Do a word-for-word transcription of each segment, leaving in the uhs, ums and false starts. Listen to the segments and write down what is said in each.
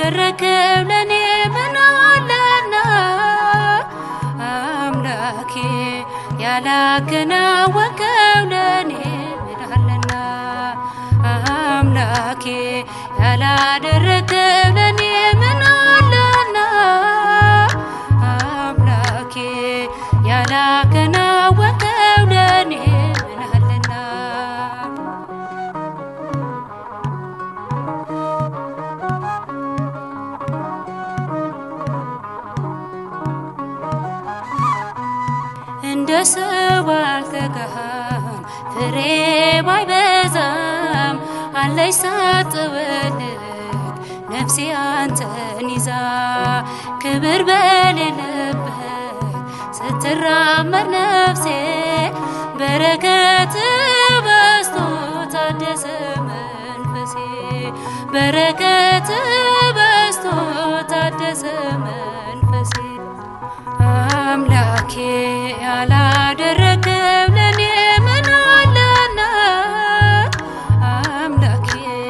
ያላደረከው ለኔ ምን አለና አምላኬ ያላከናወንከው ለኔ ምን አለና አምላኬ ያላደረከው ለኔ ምን አለና አምላኬ ያላከናወንከው ለኔ ምን አለና እንደ ሰው አልተጋም ፍሬ ባይበዛም አለኝ ሳትወልድ ነፍሴ አንተን ይዛ ክብር በሌለበት ስትራመድ ነፍሴ በረከት በዝቶ ታደሰ መንፈሴ በረከት በዝቶ ታደሰ መንፈሴ አምላኬ ያላደረከው ለኔ ምን አለና አምላኬ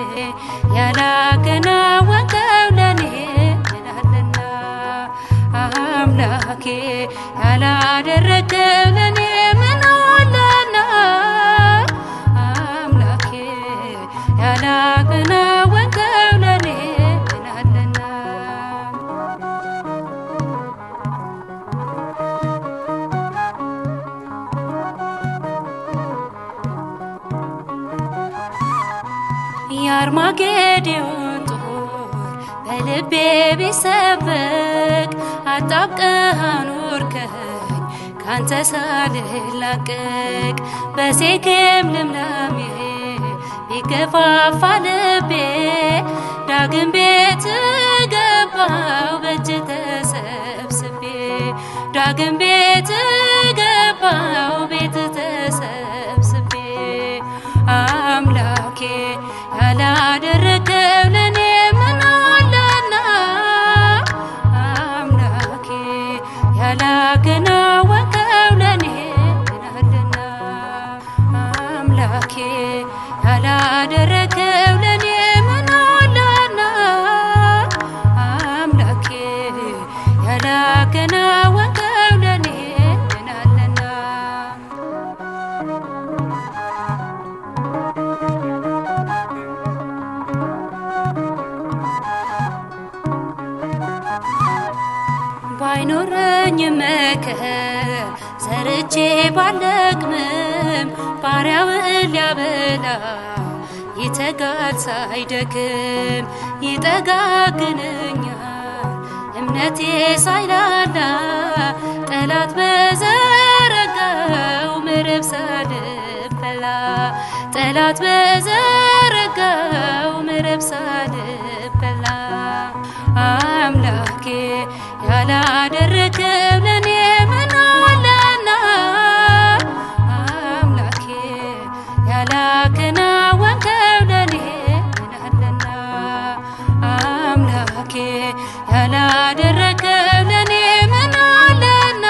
ያላከናወንከው ለኔ ምን አለና አምላኬ ያላደረከው ለኔ ምን አለና አምላኬ ያላከናወንከው ለኔ ምን አለና ያርማጌዶን ጦር በልቤ ቢሰበቅ አጣብቀህ አኖርከኝ ካንተ ሳልላቀቅ በሴኬም ልምላሜ ቢገፋፋ ልቤ ዳግም ቤት ገባው በእጅ ተሰብስቤ ዳግም ቤት ገባው ቤት ተሰብስቤ አምላኬ ያላደረከው ለኔ ምን አለና አምላኬ ያላከናወንከው ለኔ ምን አለና አምላኬ ያላደረከው ለኔ ምን አለና አምላኬ ያላከናወንከው ለኔ ምን አለና ባይኖረኝ መከር ዘርቼ ባለቅምም ባሪያውን ሊያበላ ይተጋል ሳይደክም ይጠጋግነኛል እምነቴ ሳይላላ ጠላት በዘረጋው መረብ ሳልበላ ጠላት በዘረጋው መረብ ሳልበላ አምላኬ ያላደረከው ለኔ ምን አለና አምላኬ ያላከናወንከው ለኔ ምን አለና አምላኬ ያላደረከው ለኔ ምን አለና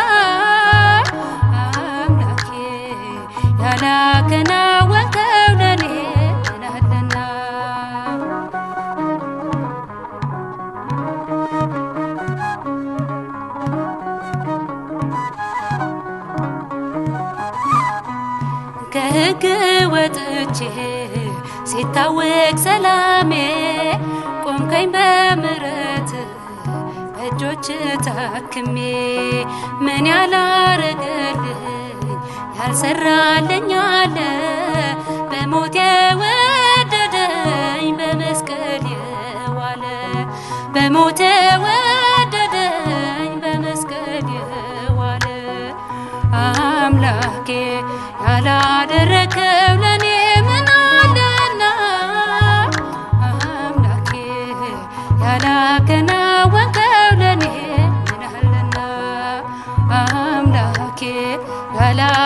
አምላኬ ያላከናወንከው ለኔ ምን አለና ከሕግ ወጥቼ ሲታወቅ ሰላሜ ቆምከኝ በምሕረት በእጆች ታክሜ ምን ያላረገልኝ ያልሰራልኝ አለ በሞት የወደደኝ በመስቀል የዋለ በሞት የወደደኝ በመስቀል የዋለ አምላኬ ያላደረከው ለኔ ምን አለና አምላኬ ያላከናወንከው ለኔ ምን አለና አምላኬ ያላ